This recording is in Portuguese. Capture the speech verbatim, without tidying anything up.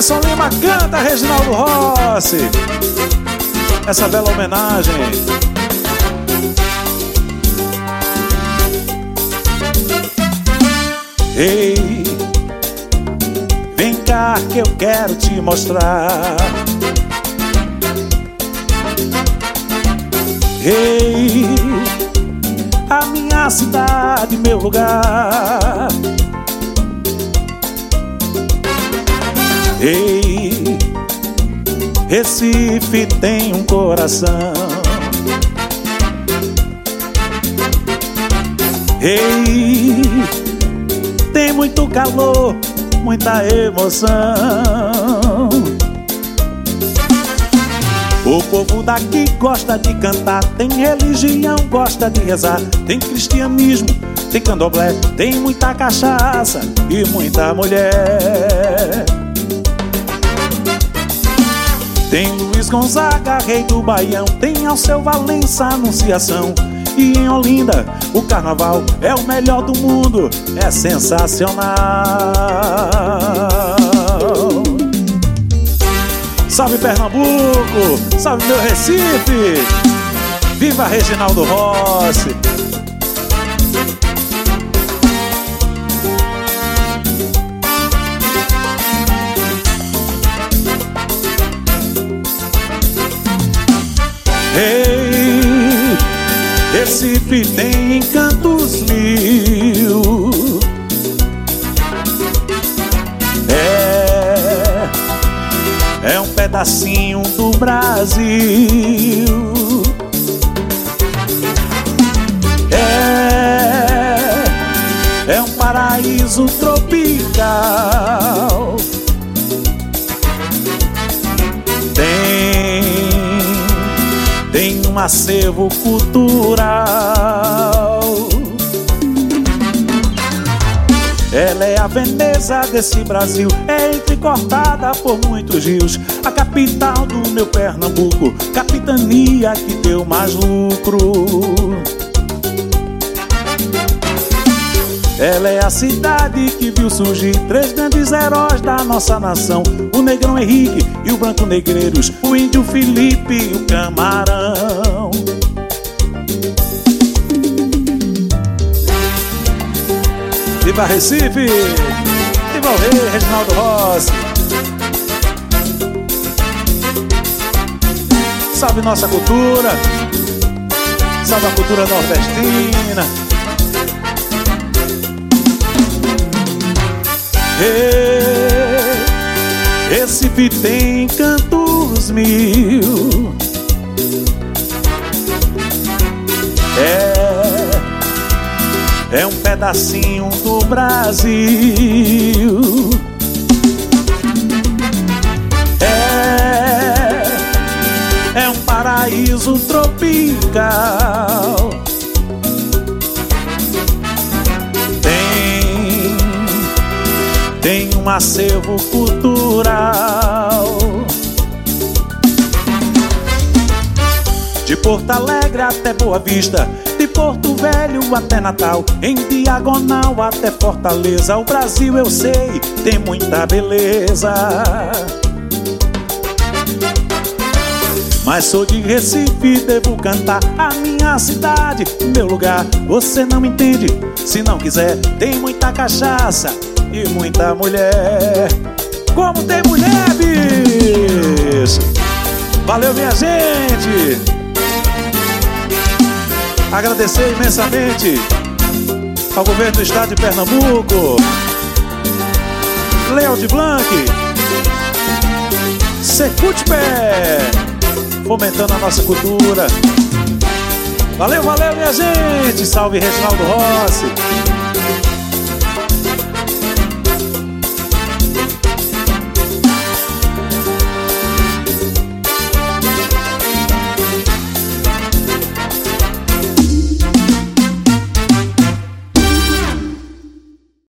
Emerson Lima canta Reginaldo Rossi, essa bela homenagem. Ei, vem cá que eu quero te mostrar. Ei, a minha cidade, meu lugar. Ei, Recife tem um coração. Ei, tem muito calor, muita emoção. O povo daqui gosta de cantar, tem religião, gosta de rezar. Tem cristianismo, tem candomblé, tem muita cachaça e muita mulher. Tem Luiz Gonzaga, rei do Baião, tem Alceu Valença, Anunciação. E em Olinda, o carnaval é o melhor do mundo, é sensacional. Salve Pernambuco, salve meu Recife, viva Reginaldo Rossi. Ei, Recife tem encantos mil. É, é um pedacinho do Brasil. É, é um paraíso tropical. Tem Tem um acervo cultural. Ela é a Veneza desse Brasil, é entrecortada por muitos rios. A capital do meu Pernambuco, capitania que deu mais lucro. Ela é a cidade que viu surgir três grandes heróis da nossa nação: o Negrão Henrique e o Branco Negreiros, o Índio Felipe e o Camarão. Viva Recife! Viva o rei Reginaldo Rossi! Salve nossa cultura! Salve a cultura nordestina! Ei, Recife tem cantos mil. É, é um pedacinho do Brasil. É, é um paraíso tropical. Tem um acervo cultural. De Porto Alegre até Boa Vista, de Porto Velho até Natal, em diagonal até Fortaleza, o Brasil eu sei tem muita beleza. Mas sou de Recife, devo cantar a minha cidade, meu lugar. Você não entende, se não quiser, tem muita cachaça e muita mulher. Como tem mulher, bicho! Valeu, minha gente! Agradecer imensamente ao governo do estado de Pernambuco, Léo de Blanc, Secutpé, fomentando a nossa cultura. Valeu, valeu, minha gente! Salve Reginaldo Rossi!